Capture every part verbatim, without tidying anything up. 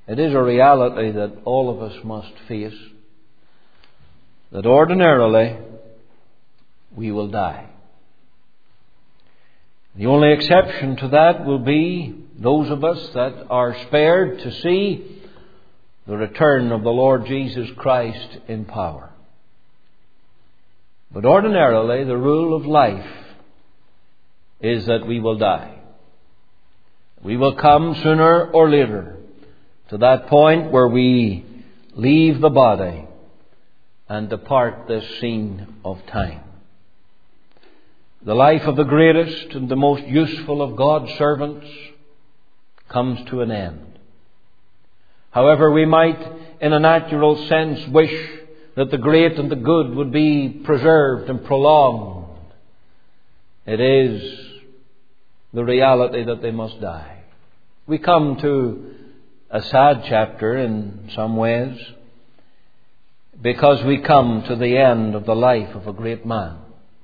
It is a reality that all of us must face, that ordinarily we will die. The only exception to that will be those of us that are spared to see the return of the Lord Jesus Christ in power. But ordinarily, the rule of life is that we will die. We will come sooner or later to that point where we leave the body and depart this scene of time. The life of the greatest and the most useful of God's servants comes to an end. However, we might, in a natural sense, wish that the great and the good would be preserved and prolonged. It is the reality that they must die. We come to a sad chapter in some ways, because we come to the end of the life of a great man.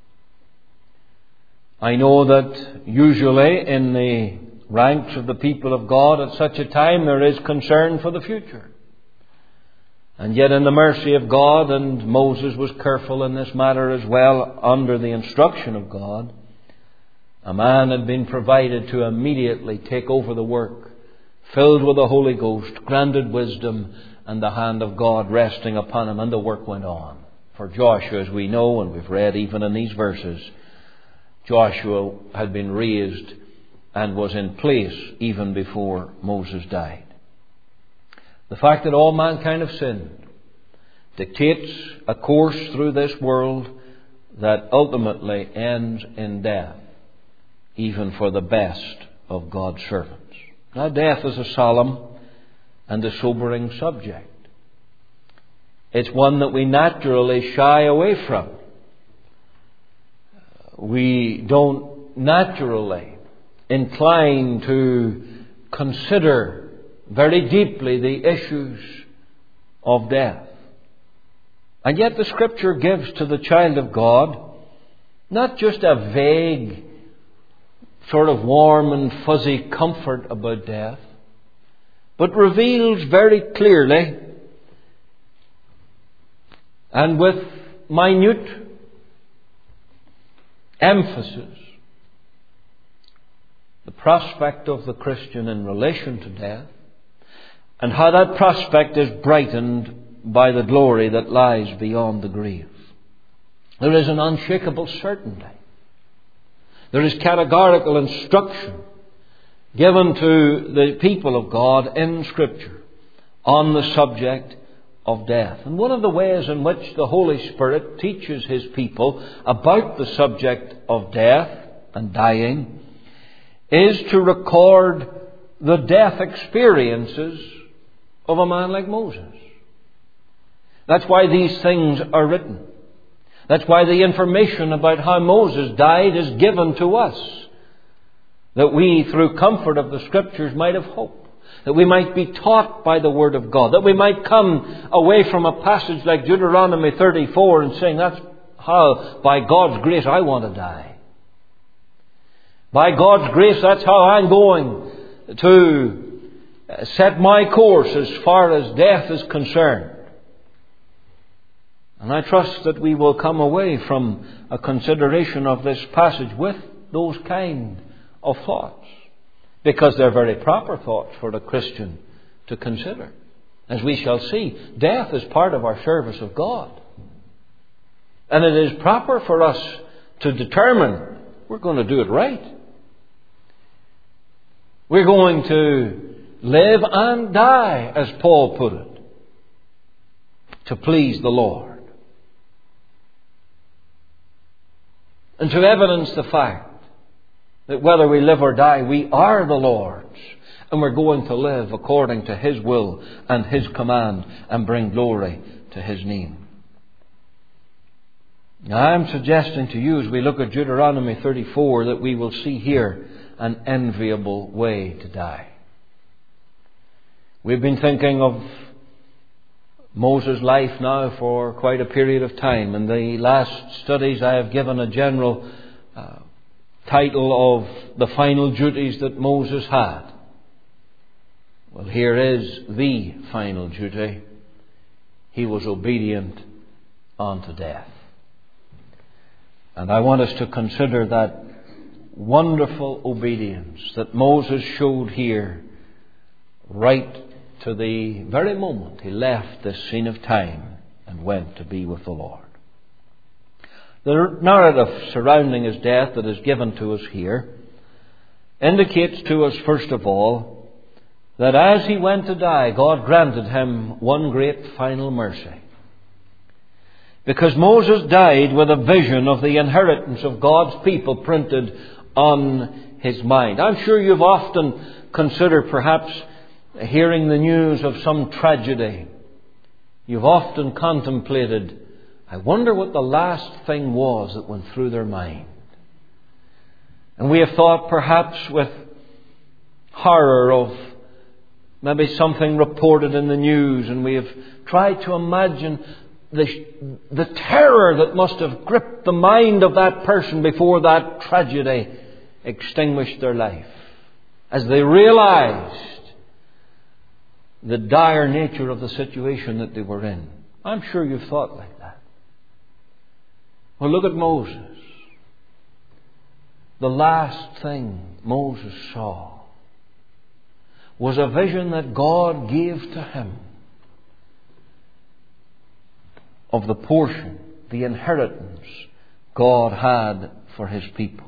I know that usually in the ranks of the people of God at such a time there is concern for the future. And yet in the mercy of God, and Moses was careful in this matter as well, under the instruction of God, a man had been provided to immediately take over the work, filled with the Holy Ghost, granted wisdom, and the hand of God resting upon him, and the work went on. For Joshua, as we know, and we've read even in these verses, Joshua had been raised and was in place even before Moses died. The fact that all mankind have sinned dictates a course through this world that ultimately ends in death, even for the best of God's servants. Now, death is a solemn and a sobering subject. It's one that we naturally shy away from. We don't naturally incline to consider very deeply the issues of death. And yet the Scripture gives to the child of God not just a vague, sort of warm and fuzzy comfort about death, but reveals very clearly and with minute emphasis the prospect of the Christian in relation to death, and how that prospect is brightened by the glory that lies beyond the grave. There is an unshakable certainty. There is categorical instruction given to the people of God in Scripture on the subject of death. And one of the ways in which the Holy Spirit teaches His people about the subject of death and dying is to record the death experiences of a man like Moses. That's why these things are written. That's why the information about how Moses died is given to us, that we, through comfort of the Scriptures, might have hope. That we might be taught by the Word of God. That we might come away from a passage like Deuteronomy thirty-four and saying, that's how, by God's grace, I want to die. By God's grace, that's how I'm going to set my course as far as death is concerned. And I trust that we will come away from a consideration of this passage with those kind of thoughts. Because they're very proper thoughts for the Christian to consider. As we shall see, death is part of our service of God. And it is proper for us to determine we're going to do it right. We're going to live and die, as Paul put it, to please the Lord. And to evidence the fact that whether we live or die, we are the Lord's. And we're going to live according to His will and His command and bring glory to His name. Now, I'm suggesting to you as we look at Deuteronomy thirty-four that we will see here an enviable way to die. We've been thinking of Moses' life now for quite a period of time. In the last studies I have given a general uh, title of the final duties that Moses had. Well, here is the final duty. He was obedient unto death. And I want us to consider that wonderful obedience that Moses showed here right to the very moment he left this scene of time and went to be with the Lord. The narrative surrounding his death that is given to us here indicates to us, first of all, that as he went to die, God granted him one great final mercy. Because Moses died with a vision of the inheritance of God's people printed on his mind. I'm sure you've often considered, perhaps, hearing the news of some tragedy. You've often contemplated, I wonder what the last thing was that went through their mind. And we have thought perhaps with horror of maybe something reported in the news, and we have tried to imagine the, the terror that must have gripped the mind of that person before that tragedy extinguished their life, as they realized the dire nature of the situation that they were in. I'm sure you've thought like that. Well, look at Moses. The last thing Moses saw was a vision that God gave to him of the portion, the inheritance God had for his people.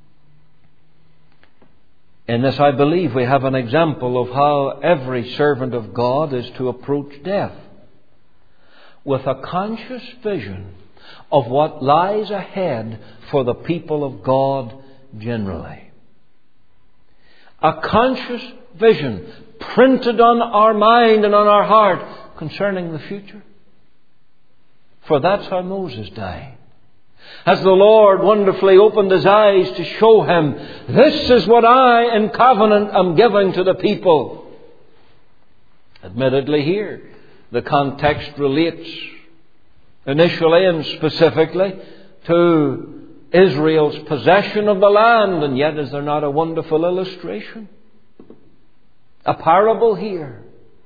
In this, I believe, we have an example of how every servant of God is to approach death, with a conscious vision of what lies ahead for the people of God generally. A conscious vision printed on our mind and on our heart concerning the future. For that's how Moses died. As the Lord wonderfully opened his eyes to show him, this is what I in covenant am giving to the people. Admittedly here, the context relates initially and specifically to Israel's possession of the land. And yet, is there not a wonderful illustration? A parable here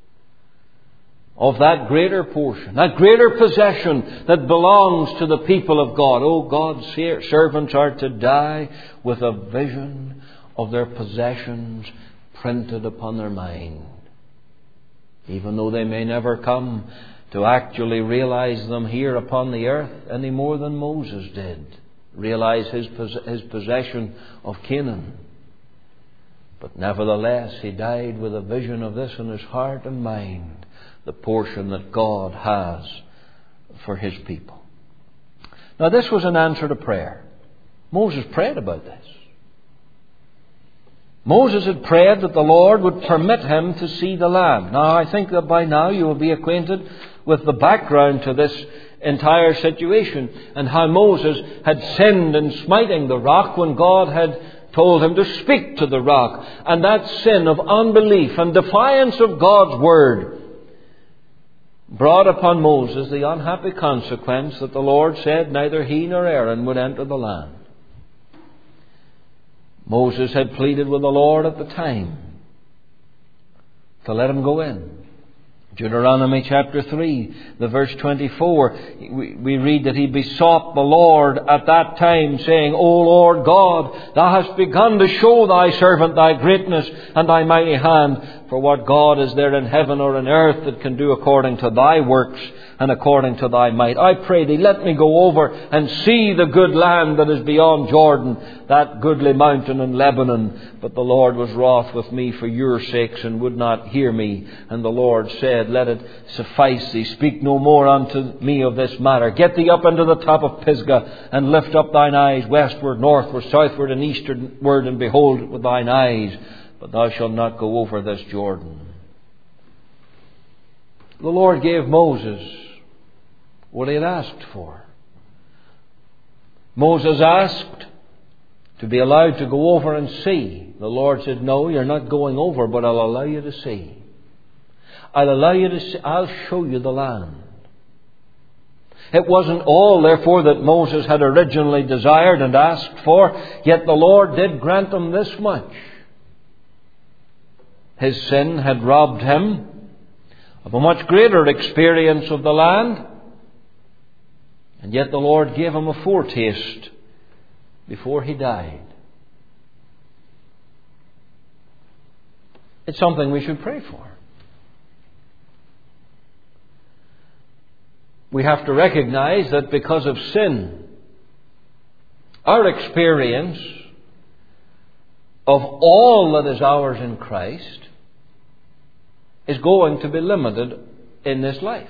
of that greater portion, that greater possession that belongs to the people of God. Oh, God's servants are to die with a vision of their possessions printed upon their mind, even though they may never come to actually realize them here upon the earth any more than Moses did realize his, his possession of Canaan. But nevertheless, he died with a vision of this in his heart and mind, the portion that God has for his people. Now, this was an answer to prayer. Moses prayed about this. Moses had prayed that the Lord would permit him to see the land. Now, I think that by now you will be acquainted with the background to this entire situation and how Moses had sinned in smiting the rock when God had told him to speak to the rock. And that sin of unbelief and defiance of God's word brought upon Moses the unhappy consequence that the Lord said neither he nor Aaron would enter the land. Moses had pleaded with the Lord at the time to let him go in. Deuteronomy chapter three, the verse twenty-four, we, we read that he besought the Lord at that time, saying, O Lord God, thou hast begun to show thy servant thy greatness and thy mighty hand. For what God is there in heaven or in earth that can do according to thy works and according to thy might? I pray thee, let me go over and see the good land that is beyond Jordan, that goodly mountain in Lebanon. But the Lord was wroth with me for your sakes and would not hear me. And the Lord said, let it suffice thee. Speak no more unto me of this matter. Get thee up into the top of Pisgah and lift up thine eyes westward, northward, southward, and eastward, and behold it with thine eyes. But thou shalt not go over this Jordan. The Lord gave Moses what he had asked for. Moses asked to be allowed to go over and see. The Lord said, no, you're not going over, but I'll allow you to see. I'll allow you to see. I'll show you the land. It wasn't all, therefore, that Moses had originally desired and asked for, yet the Lord did grant him this much. His sin had robbed him of a much greater experience of the land. And yet the Lord gave him a foretaste before he died. It's something we should pray for. We have to recognize that because of sin, our experience of all that is ours in Christ is going to be limited in this life.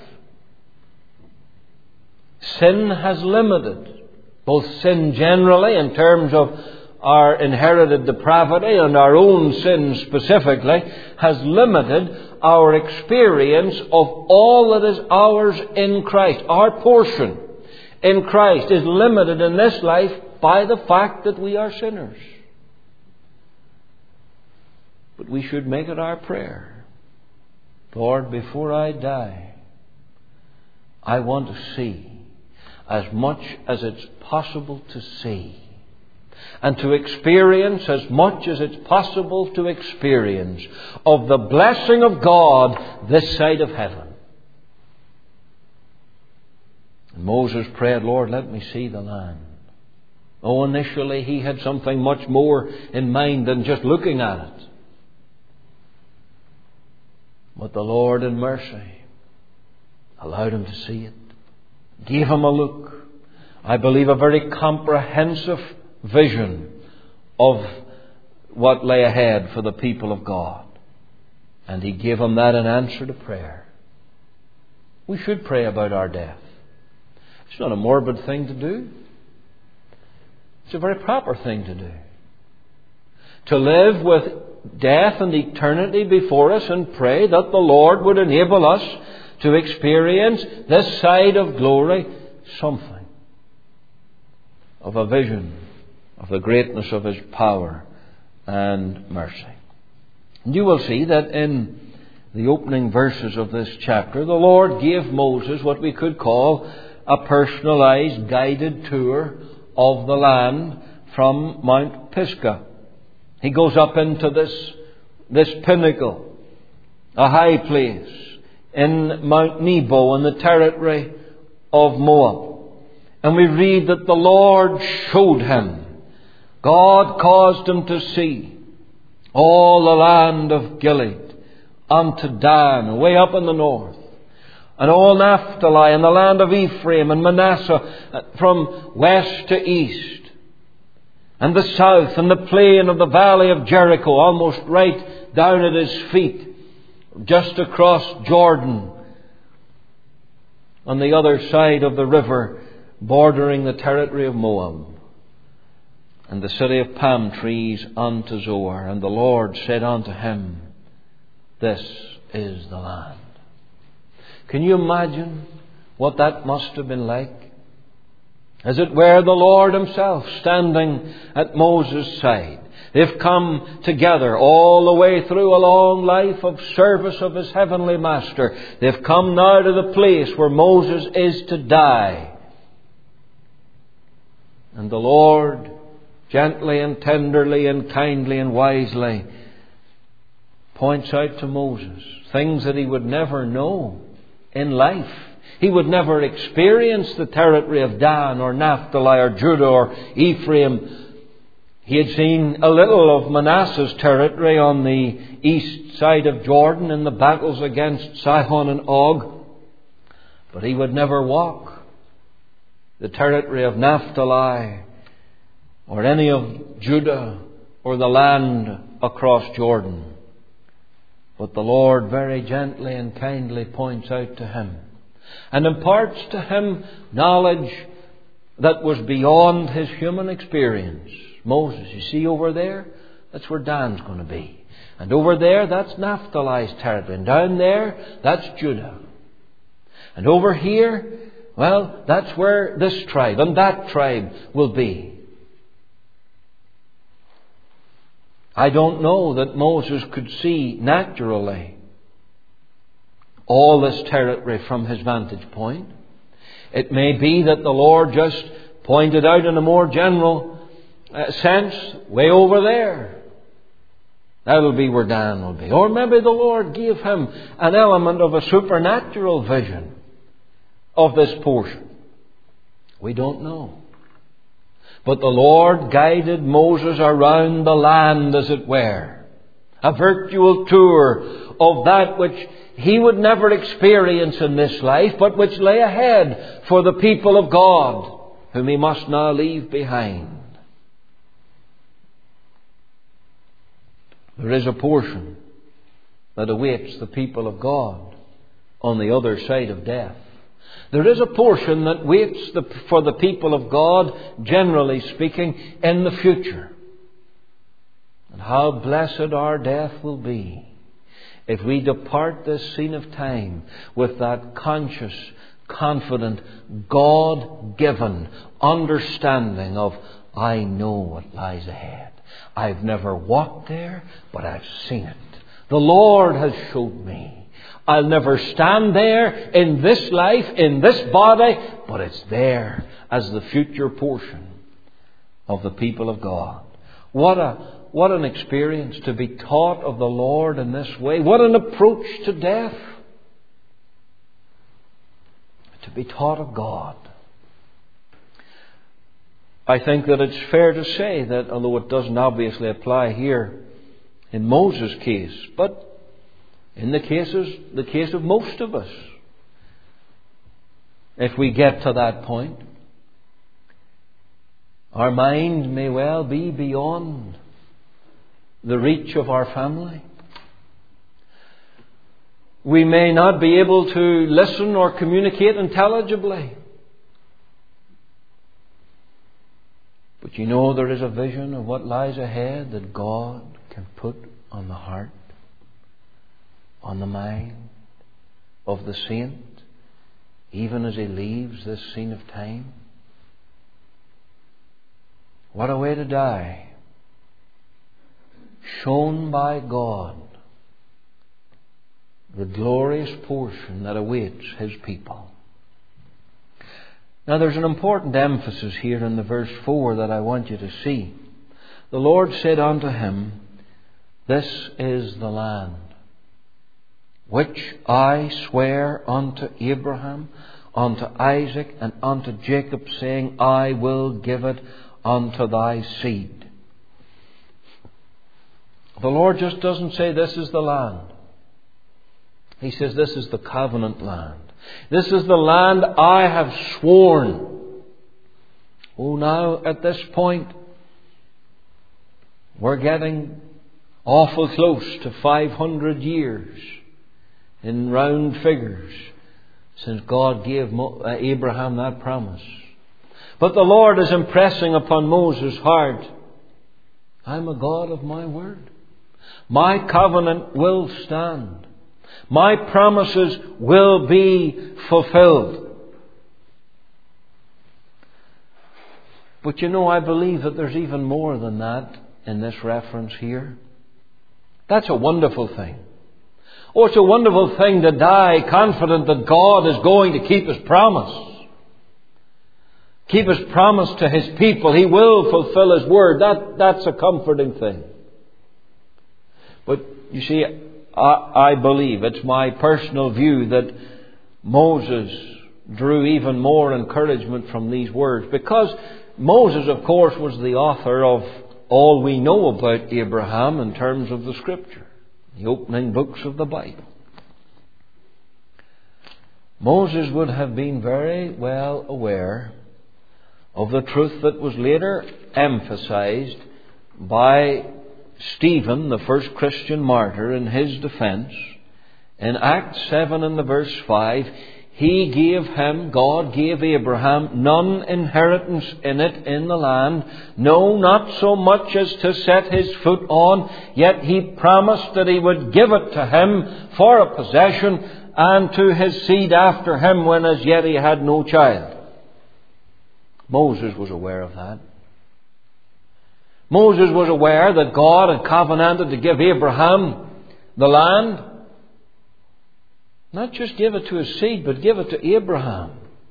Sin has limited, both sin generally in terms of our inherited depravity and our own sin specifically, has limited our experience of all that is ours in Christ. Our portion in Christ is limited in this life by the fact that we are sinners. But we should make it our prayer, Lord, before I die, I want to see as much as it's possible to see, and to experience as much as it's possible to experience of the blessing of God this side of heaven. And Moses prayed, Lord, let me see the land. Oh, initially he had something much more in mind than just looking at it. But the Lord in mercy allowed him to see it, gave him a look. I believe a very comprehensive vision of what lay ahead for the people of God. And He gave him that in answer to prayer. We should pray about our death. It's not a morbid thing to do. It's a very proper thing to do. To live with death and eternity before us and pray that the Lord would enable us to experience this side of glory something of a vision of the greatness of His power and mercy. And you will see that in the opening verses of this chapter, the Lord gave Moses what we could call a personalized guided tour of the land from Mount Pisgah. He goes up into this, this pinnacle, a high place in Mount Nebo in the territory of Moab. And we read that the Lord showed him, God caused him to see all the land of Gilead unto Dan, way up in the north, and all Naphtali and the land of Ephraim and Manasseh from west to east, and the south and the plain of the valley of Jericho, almost right down at his feet, just across Jordan, on the other side of the river, bordering the territory of Moab, and the city of palm trees unto Zoar. And the Lord said unto him, this is the land. Can you imagine what that must have been like? As it were, the Lord Himself standing at Moses' side. They've come together all the way through a long life of service of His heavenly Master. They've come now to the place where Moses is to die. And the Lord, gently and tenderly and kindly and wisely, points out to Moses things that he would never know in life. He would never experience the territory of Dan or Naphtali or Judah or Ephraim. He had seen a little of Manasseh's territory on the east side of Jordan in the battles against Sihon and Og. But he would never walk the territory of Naphtali or any of Judah or the land across Jordan. But the Lord very gently and kindly points out to him and imparts to him knowledge that was beyond his human experience. Moses, you see over there, that's where Dan's going to be. And over there, that's Naphtali's territory. And down there, that's Judah. And over here, well, that's where this tribe and that tribe will be. I don't know that Moses could see naturally all this territory from his vantage point. It may be that the Lord just pointed out in a more general uh, sense, way over there. That'll be where Dan will be. Or maybe the Lord gave him an element of a supernatural vision of this portion. We don't know. But the Lord guided Moses around the land, as it were. A virtual tour of that which he would never experience in this life, but which lay ahead for the people of God, whom he must now leave behind. There is a portion that awaits the people of God on the other side of death. There is a portion that waits the, for the people of God, generally speaking, in the future. And how blessed our death will be if we depart this scene of time with that conscious, confident, God-given understanding of, I know what lies ahead. I've never walked there, but I've seen it. The Lord has showed me. I'll never stand there in this life, in this body, but it's there as the future portion of the people of God. What a, what an experience to be taught of the Lord in this way. What an approach to death. To be taught of God. I think that it's fair to say that, although it doesn't obviously apply here in Moses' case, but in the cases, the case of most of us, if we get to that point, our mind may well be beyond the reach of our family. We may not be able to listen or communicate intelligibly. But you know there is a vision of what lies ahead that God can put on the heart, on the mind of the saint, even as he leaves this scene of time. What a way to die, shown by God the glorious portion that awaits His people. Now there's an important emphasis here in the verse four that I want you to see. The Lord said unto him, This is the land which I swear unto Abraham, unto Isaac, and unto Jacob, saying, I will give it unto thy seed. The Lord just doesn't say this is the land. He says this is the covenant land. This is the land I have sworn. Oh, now at this point, we're getting awful close to five hundred years in round figures since God gave Abraham that promise. But the Lord is impressing upon Moses' heart, I'm a God of my word. My covenant will stand. My promises will be fulfilled. But you know, I believe that there's even more than that in this reference here. That's a wonderful thing. Oh, it's a wonderful thing to die confident that God is going to keep His promise. Keep His promise to His people. He will fulfill His word. That, that's a comforting thing. But you see, I, I believe, it's my personal view, that Moses drew even more encouragement from these words. Because Moses, of course, was the author of all we know about Abraham in terms of the Scripture, the opening books of the Bible. Moses would have been very well aware of the truth that was later emphasized by Stephen, the first Christian martyr, in his defense. In Acts seven and the verse five, He gave him, God gave Abraham, none inheritance in it in the land, no, not so much as to set his foot on, yet He promised that He would give it to him for a possession, and to his seed after him, when as yet he had no child. Moses was aware of that. Moses was aware that God had covenanted to give Abraham the land. Not just give it to his seed, but give it to Abraham.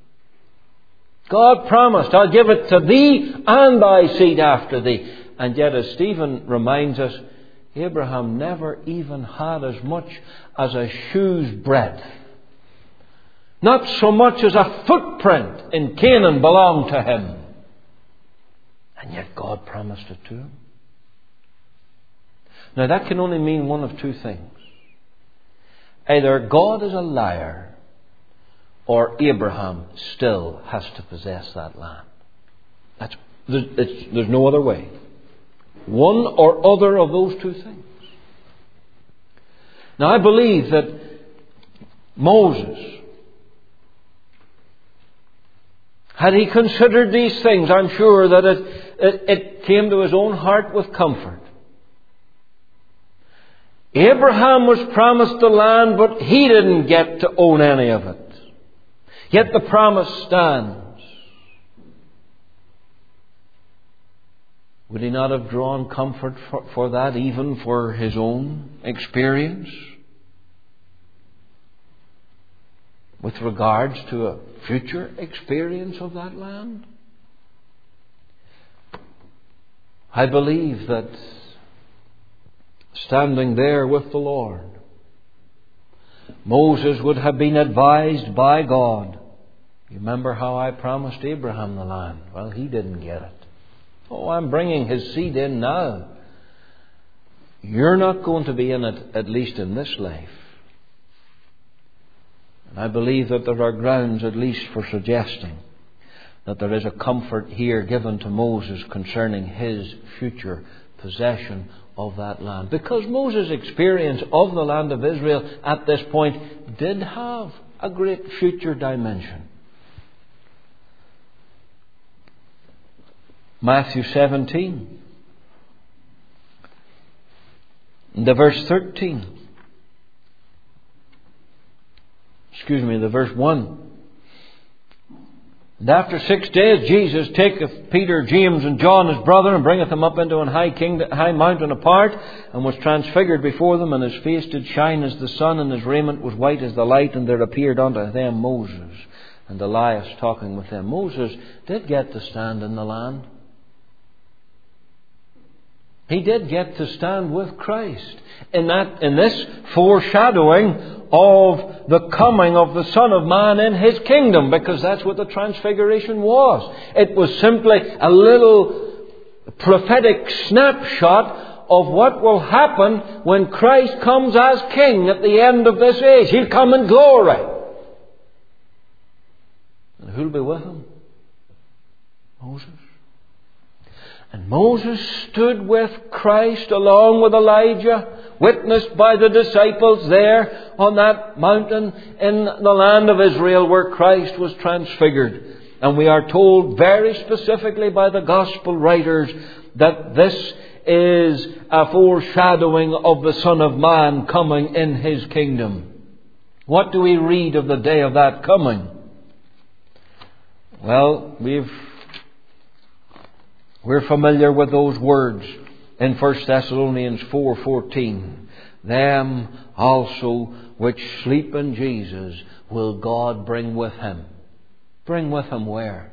God promised, I'll give it to thee and thy seed after thee. And yet, as Stephen reminds us, Abraham never even had as much as a shoe's breadth. Not so much as a footprint in Canaan belonged to him. And yet God promised it to him. Now that can only mean one of two things. Either God is a liar, or Abraham still has to possess that land. That's, there's, it's, there's no other way. One or other of those two things. Now I believe that Moses, had he considered these things, I'm sure that it, it, it came to his own heart with comfort. Abraham was promised the land, but he didn't get to own any of it. Yet the promise stands. Would he not have drawn comfort for, for that, even for his own experience? With regards to a future experience of that land? I believe that standing there with the Lord, Moses would have been advised by God. You remember how I promised Abraham the land? Well, he didn't get it. Oh, I'm bringing his seed in now. You're not going to be in it, at least in this life. And I believe that there are grounds, at least, for suggesting that there is a comfort here given to Moses concerning his future possession of that land. Because Moses' experience of the land of Israel at this point did have a great future dimension. Matthew seventeen, the verse thirteen. Excuse me, the verse one. And after six days Jesus taketh Peter, James and John his brother, and bringeth them up into an high kingdom, high mountain apart, and was transfigured before them, and his face did shine as the sun, and his raiment was white as the light, and there appeared unto them Moses and Elias talking with them. Moses did get to stand in the land. He did get to stand with Christ in that, in this foreshadowing of the coming of the Son of Man in His kingdom, because that's what the Transfiguration was. It was simply a little prophetic snapshot of what will happen when Christ comes as King at the end of this age. He'll come in glory. And who'll be with Him? Moses. And Moses stood with Christ along with Elijah, witnessed by the disciples there on that mountain in the land of Israel where Christ was transfigured. And we are told very specifically by the Gospel writers that this is a foreshadowing of the Son of Man coming in His kingdom. What do we read of the day of that coming? Well, we've We're familiar with those words in First Thessalonians four fourteen. Them also which sleep in Jesus will God bring with Him. Bring with Him where?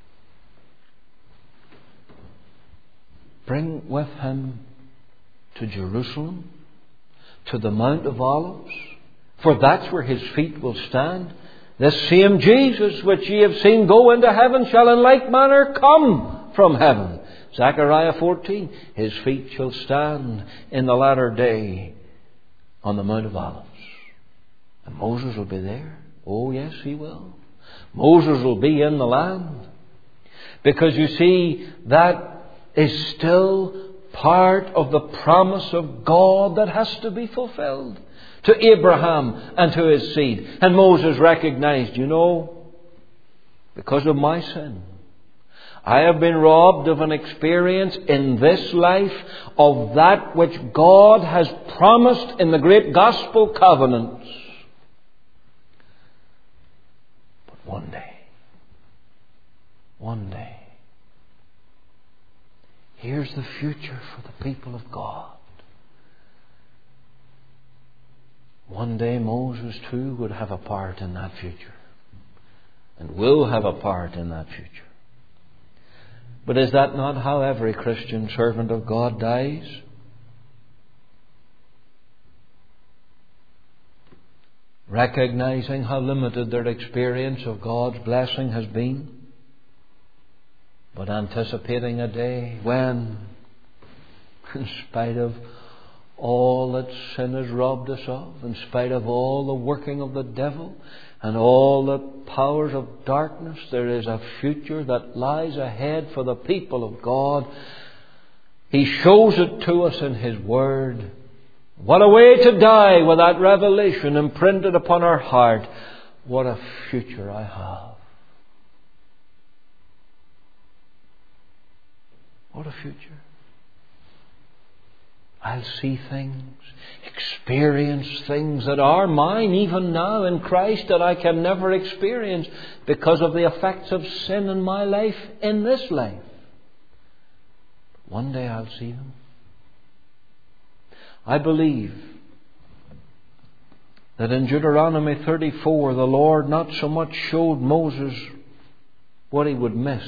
Bring with Him to Jerusalem, to the Mount of Olives, for that's where His feet will stand. This same Jesus which ye have seen go into heaven shall in like manner come from heaven. Zechariah fourteen, His feet shall stand in the latter day on the Mount of Olives. And Moses will be there. Oh yes, he will. Moses will be in the land. Because you see, that is still part of the promise of God that has to be fulfilled to Abraham and to his seed. And Moses recognized, you know, because of my sin, I have been robbed of an experience in this life of that which God has promised in the great gospel covenants. But one day, one day, here's the future for the people of God. One day Moses too would have a part in that future, and will have a part in that future. But is that not how every Christian servant of God dies? recognizing how limited their experience of God's blessing has been, but anticipating a day when, in spite of all that sin has robbed us of, in spite of all the working of the devil and all the powers of darkness, there is a future that lies ahead for the people of God. He shows it to us in His Word. What a way to die with that revelation imprinted upon our heart. What a future I have. What a future. I'll see things, experience things that are mine even now in Christ that I can never experience because of the effects of sin in my life in this life. One day I'll see them. I believe that in Deuteronomy thirty-four the Lord not so much showed Moses what he would miss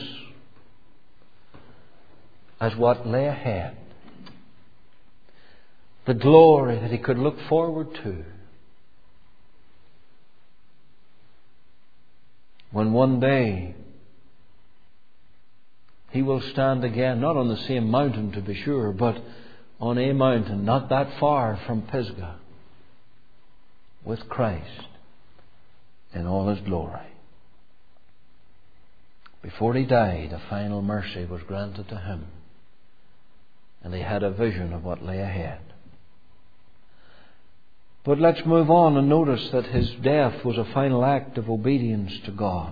as what lay ahead. The glory that he could look forward to when one day he will stand again, not on the same mountain to be sure, but on a mountain not that far from Pisgah with Christ in all His glory. Before he died, a final mercy was granted to him, and he had a vision of what lay ahead. But let's move on and notice that his death was a final act of obedience to God.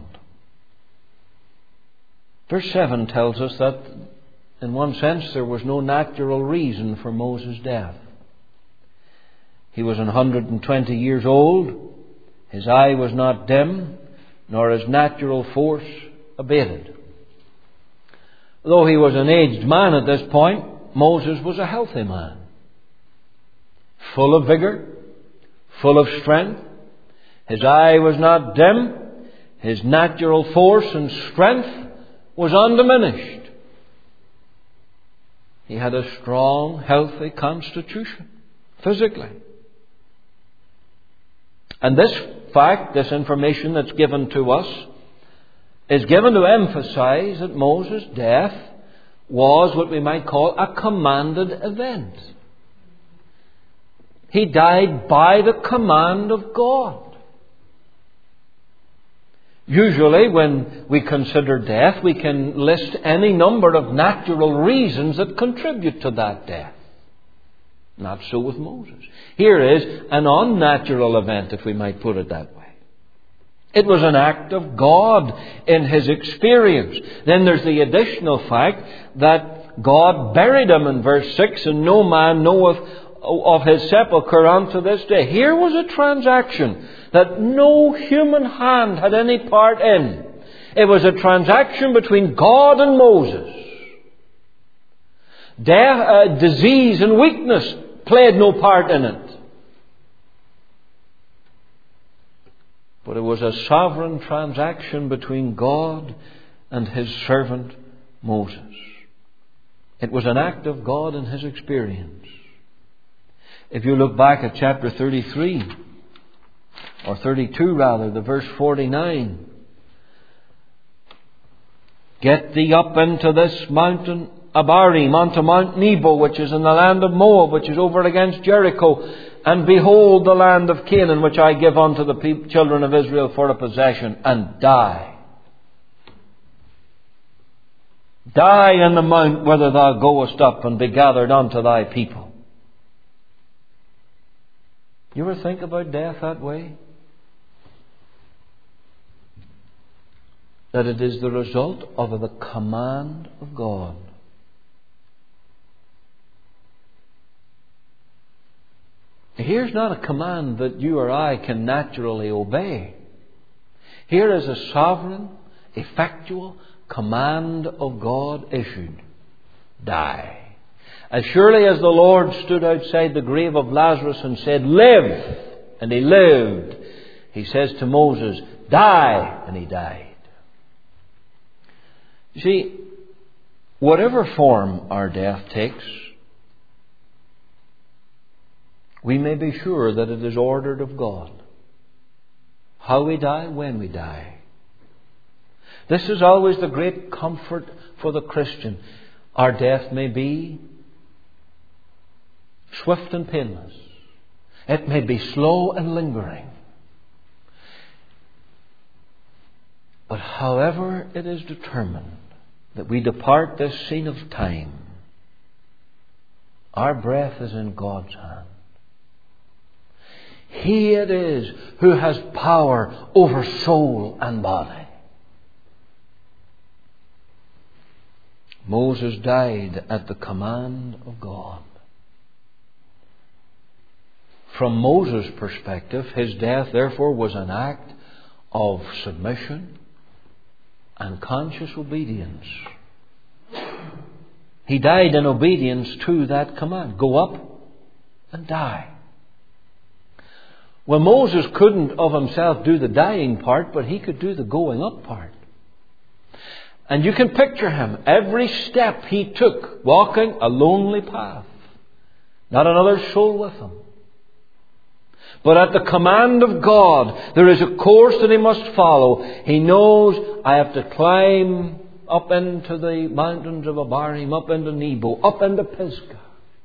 Verse seven tells us that in one sense there was no natural reason for Moses' death. He was one hundred twenty years old. His eye was not dim, nor his natural force abated. Though he was an aged man at this point, Moses was a healthy man, full of vigor, full of strength. His eye was not dim. His natural force and strength was undiminished. He had a strong, healthy constitution, physically. And this fact, this information that's given to us, is given to emphasize that Moses' death was what we might call a commanded event. He died by the command of God. Usually when we consider death, we can list any number of natural reasons that contribute to that death. Not so with Moses. Here is an unnatural event, if we might put it that way. It was an act of God in his experience. Then there's the additional fact that God buried him in verse six, and no man knoweth of his sepulchre unto this day. Here was a transaction that no human hand had any part in. It was a transaction between God and Moses. Death, uh, disease and weakness played no part in it. But it was a sovereign transaction between God and his servant Moses. It was an act of God in his experience. If you look back at chapter thirty-three, or thirty-two rather, the verse forty-nine. Get thee up into this mountain Abarim, unto Mount Nebo, which is in the land of Moab, which is over against Jericho, and behold the land of Canaan, which I give unto the people, children of Israel for a possession, and die. Die in the mount whither thou goest up, and be gathered unto thy people. You ever think about death that way? That it is the result of the command of God. Here's not a command that you or I can naturally obey. Here is a sovereign, effectual command of God issued. Die. As surely as the Lord stood outside the grave of Lazarus and said, live, and he lived, he says to Moses, die, and he died. You see, whatever form our death takes, we may be sure that it is ordered of God. how we die, when we die. This is always the great comfort for the Christian. Our death may be swift and painless. It may be slow and lingering. But however it is determined that we depart this scene of time, our breath is in God's hand. He it is who has power over soul and body. Moses died at the command of God. From Moses' perspective, his death therefore was an act of submission and conscious obedience. He died in obedience to that command. Go up and die. Well, Moses couldn't of himself do the dying part, but he could do the going up part. And you can picture him, every step he took, walking a lonely path. Not another soul with him. But at the command of God, there is a course that he must follow. He knows, I have to climb up into the mountains of Abarim, up into Nebo, up into Pisgah.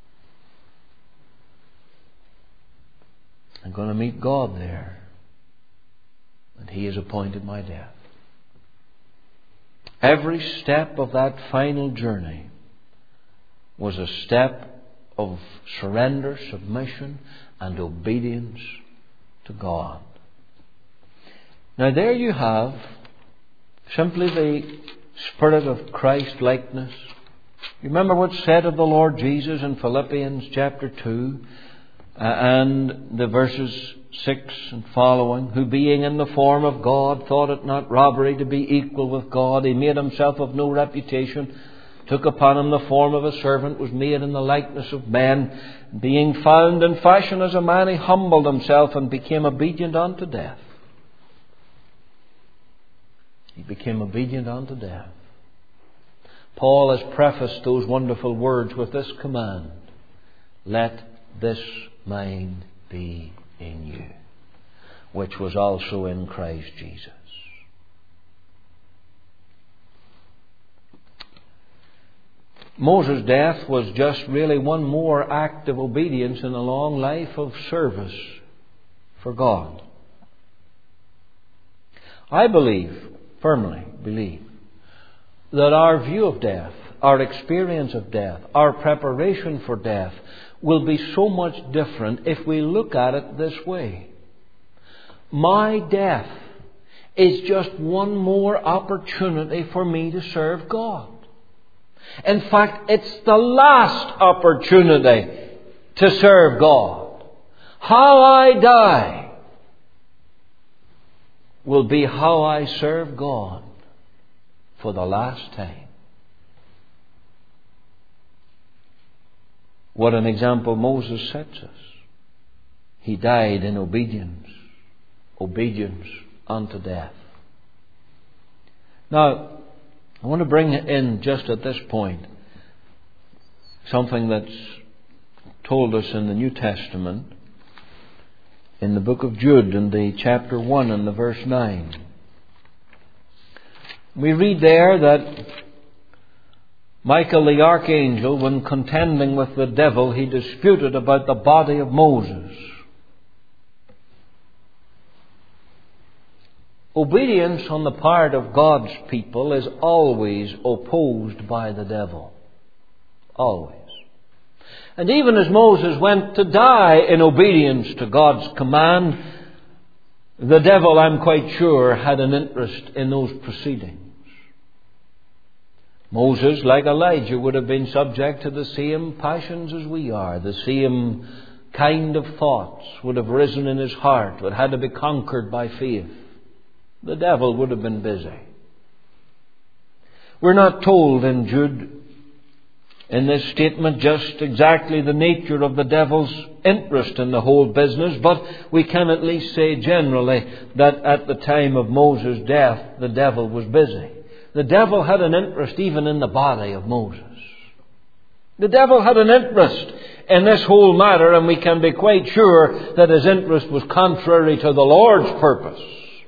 I'm going to meet God there. And He has appointed my death. Every step of that final journey was a step of surrender, submission, and obedience to God. Now there you have simply the spirit of Christ-likeness. You remember what's said of the Lord Jesus in Philippians chapter two uh, and the verses six and following, who being in the form of God thought it not robbery to be equal with God. He made himself of no reputation, took upon him the form of a servant, was made in the likeness of men. Being found in fashion as a man, he humbled himself and became obedient unto death. He became obedient unto death. Paul has prefaced those wonderful words with this command: let this mind be in you, which was also in Christ Jesus. Moses' death was just really one more act of obedience in a long life of service for God. I believe, firmly believe, that our view of death, our experience of death, our preparation for death will be so much different if we look at it this way. My death is just one more opportunity for me to serve God. In fact, it's the last opportunity to serve God. How I die will be how I serve God for the last time. What an example Moses sets us. He died in obedience. Obedience unto death. Now, I want to bring in just at this point something that's told us in the New Testament, in the book of Jude, in the chapter one and the verse nine. We read there that Michael the archangel, when contending with the devil, he disputed about the body of Moses. Obedience on the part of God's people is always opposed by the devil. Always. And even as Moses went to die in obedience to God's command, the devil, I'm quite sure, had an interest in those proceedings. Moses, like Elijah, would have been subject to the same passions as we are. The same kind of thoughts would have risen in his heart, but had to be conquered by faith. The devil would have been busy. We're not told in Jude, in this statement, just exactly the nature of the devil's interest in the whole business, but we can at least say generally that at the time of Moses' death, the devil was busy. The devil had an interest even in the body of Moses. The devil had an interest in this whole matter, and we can be quite sure that his interest was contrary to the Lord's purpose.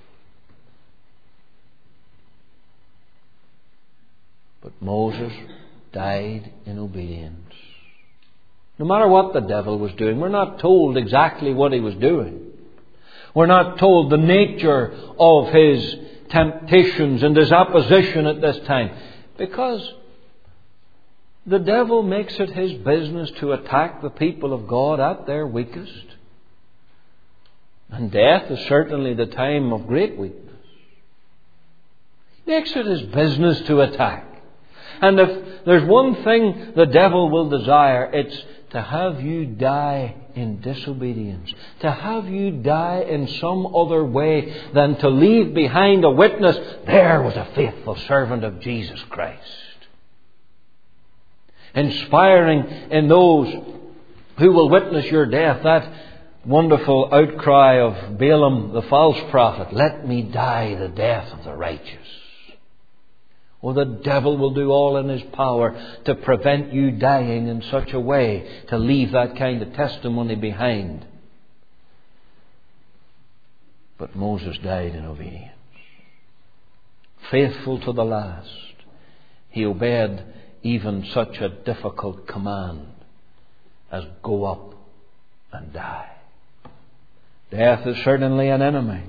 But Moses died in obedience. No matter what the devil was doing, we're not told exactly what he was doing. We're not told the nature of his temptations and his opposition at this time. Because the devil makes it his business to attack the people of God at their weakest. And death is certainly the time of great weakness. He makes it his business to attack. And if there's one thing the devil will desire, it's to have you die in disobedience. To have you die in some other way than to leave behind a witness. There was a faithful servant of Jesus Christ. Inspiring in those who will witness your death that wonderful outcry of Balaam the false prophet, let me die the death of the righteous. Well, the devil will do all in his power to prevent you dying in such a way, to leave that kind of testimony behind. But Moses died in obedience. Faithful to the last, he obeyed even such a difficult command as go up and die. Death is certainly an enemy.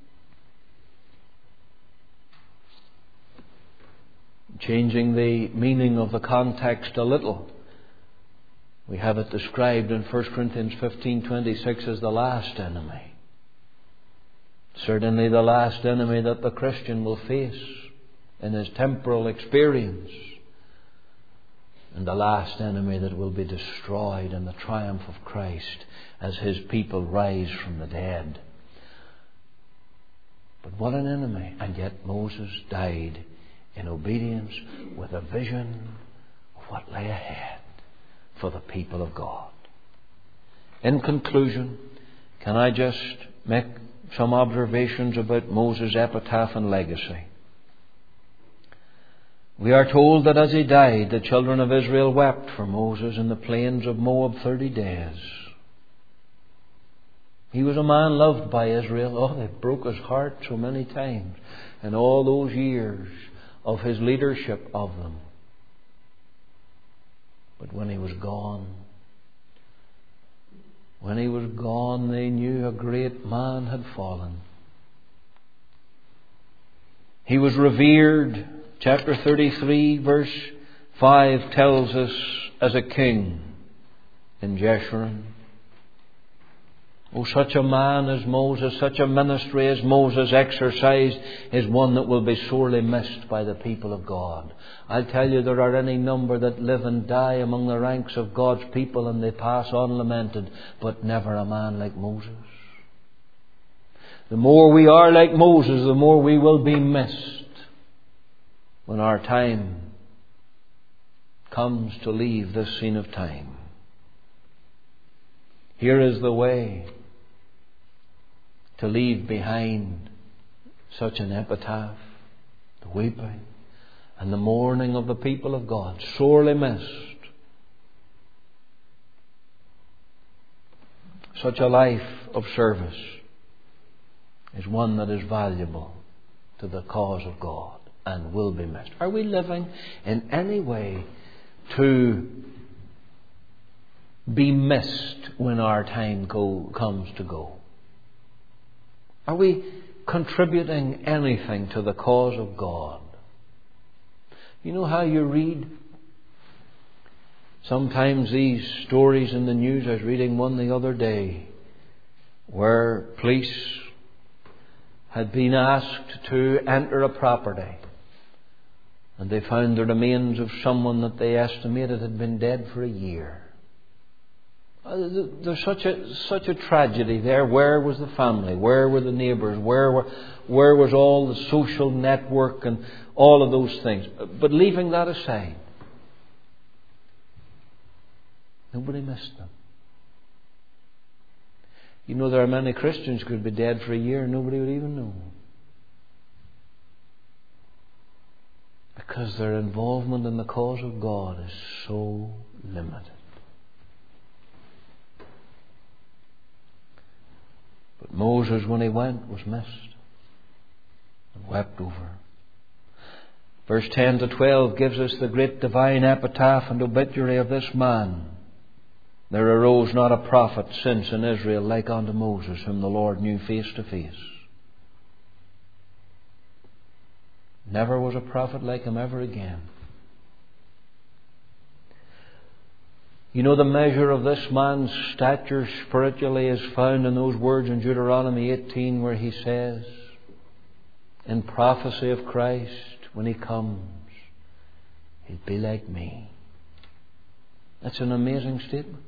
Changing the meaning of the context a little, we have it described in First Corinthians fifteen twenty-six as the last enemy. Certainly the last enemy that the Christian will face in his temporal experience, and the last enemy that will be destroyed in the triumph of Christ as His people rise from the dead. But what an enemy! And yet Moses died in obedience with a vision of what lay ahead for the people of God. In conclusion, can I just make some observations about Moses' epitaph and legacy? We are told that as he died, the children of Israel wept for Moses in the plains of Moab thirty days. He was a man loved by Israel. Oh, they broke his heart so many times in all those years of his leadership of them. But when he was gone, when he was gone, they knew a great man had fallen. He was revered. Chapter thirty-three, verse five tells us as a king in Jeshurun. Oh, such a man as Moses, such a ministry as Moses exercised is one that will be sorely missed by the people of God. I'll tell you, there are any number that live and die among the ranks of God's people and they pass unlamented, but never a man like Moses. The more we are like Moses, the more we will be missed when our time comes to leave this scene of time. Here is the way to leave behind such an epitaph, the weeping and the mourning of the people of God, sorely missed. Such a life of service is one that is valuable to the cause of God and will be missed. Are we living in any way to be missed when our time go, comes to go? Are we contributing anything to the cause of God? You know how you read sometimes these stories in the news? I was reading one the other day where police had been asked to enter a property and they found the remains of someone that they estimated had been dead for a year. There's such a such a tragedy there. Where was the family? Where were the neighbours? Where were where was all the social network and all of those things? But leaving that aside, nobody missed them. You know, there are many Christians who could be dead for a year and nobody would even know, because their involvement in the cause of God is so limited. But Moses, when he went, was missed and wept over. Verse ten to twelve gives us the great divine epitaph and obituary of this man. There arose not a prophet since in Israel like unto Moses, whom the Lord knew face to face. Never was a prophet like him ever again. You know, the measure of this man's stature spiritually is found in those words in Deuteronomy eighteen where he says, in prophecy of Christ, when He comes, He'll be like me. That's an amazing statement.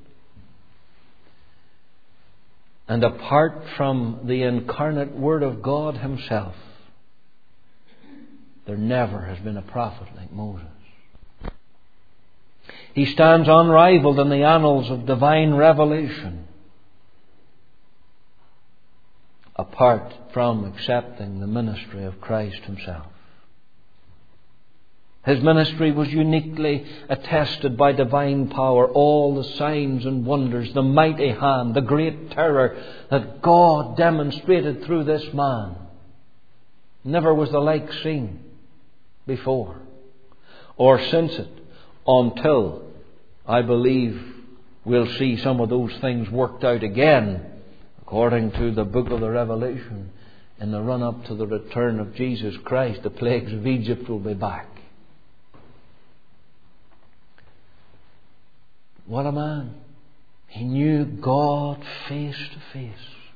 And apart from the incarnate Word of God Himself, there never has been a prophet like Moses. He stands unrivaled in the annals of divine revelation, apart from accepting the ministry of Christ Himself. His ministry was uniquely attested by divine power. All the signs and wonders, the mighty hand, the great terror that God demonstrated through this man. Never was the like seen before or since it, until, I believe, we'll see some of those things worked out again, according to the book of the Revelation. In the run-up to the return of Jesus Christ, the plagues of Egypt will be back. What a man. He knew God face to face.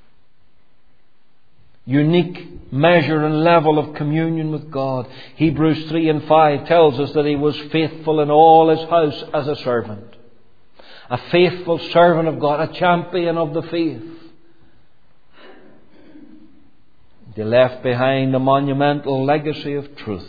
Unique measure and level of communion with God. Hebrews three and five tells us that he was faithful in all his house as a servant. A faithful servant of God, a champion of the faith. He left behind a monumental legacy of truth.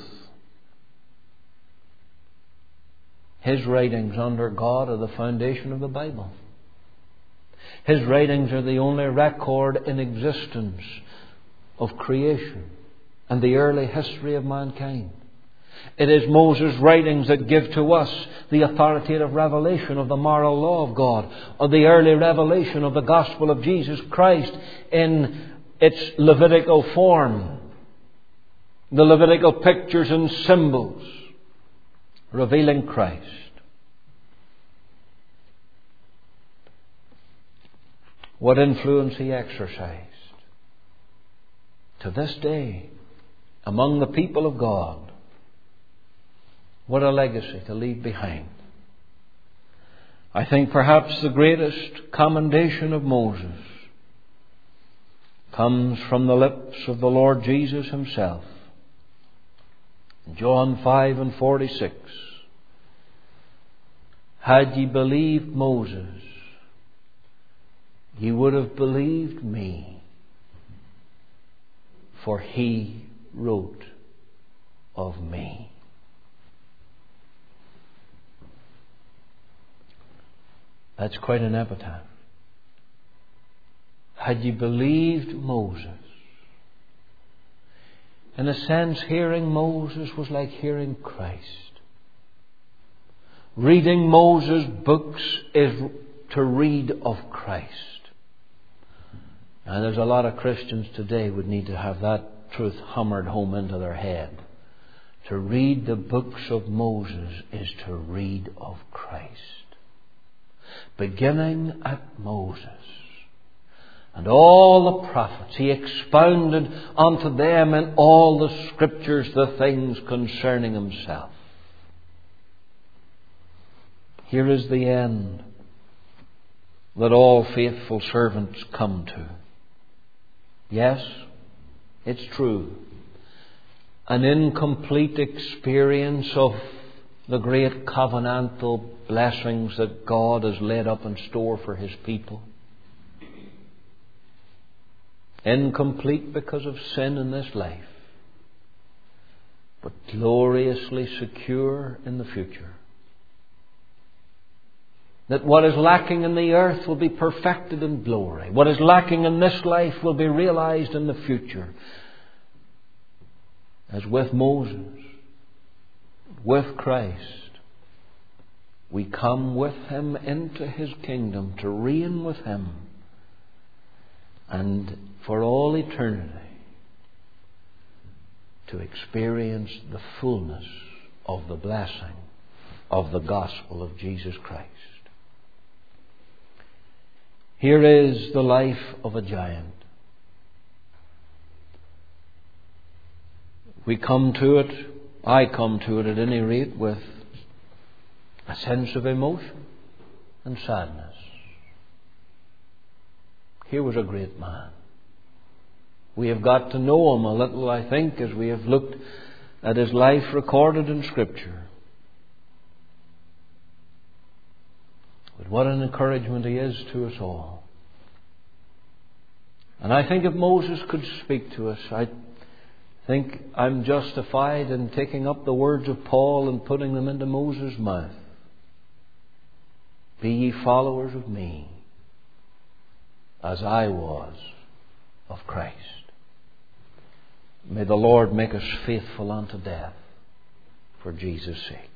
His writings under God are the foundation of the Bible. His writings are the only record in existence of creation and the early history of mankind. It is Moses' writings that give to us the authoritative revelation of the moral law of God, or the early revelation of the gospel of Jesus Christ in its Levitical form. The Levitical pictures and symbols revealing Christ. What influence he exercised to this day among the people of God. What a legacy to leave behind. I think perhaps the greatest commendation of Moses comes from the lips of the Lord Jesus Himself. In John five and forty-six. Had ye believed Moses, ye would have believed me, for he wrote of me. That's quite an epitaph. Had ye believed Moses. In a sense, hearing Moses was like hearing Christ. Reading Moses' books is to read of Christ. And there's a lot of Christians today would need to have that truth hammered home into their head. To read the books of Moses is to read of Christ. Beginning at Moses and all the prophets, he expounded unto them in all the scriptures the things concerning himself. Here is the end that all faithful servants come to. Yes, it's true. An incomplete experience of the great covenantal blessings that God has laid up in store for His people. Incomplete because of sin in this life, but gloriously secure in the future. That what is lacking in the earth will be perfected in glory. What is lacking in this life will be realized in the future. As with Moses, with Christ, we come with Him into His kingdom to reign with Him, and for all eternity to experience the fullness of the blessing of the gospel of Jesus Christ. Here is the life of a giant. We come to it, I come to it at any rate, with a sense of emotion and sadness. Here was a great man. We have got to know him a little, I think, as we have looked at his life recorded in Scripture. But what an encouragement he is to us all. And I think if Moses could speak to us, I think I'm justified in taking up the words of Paul and putting them into Moses' mouth. Be ye followers of me, as I was of Christ. May the Lord make us faithful unto death for Jesus' sake.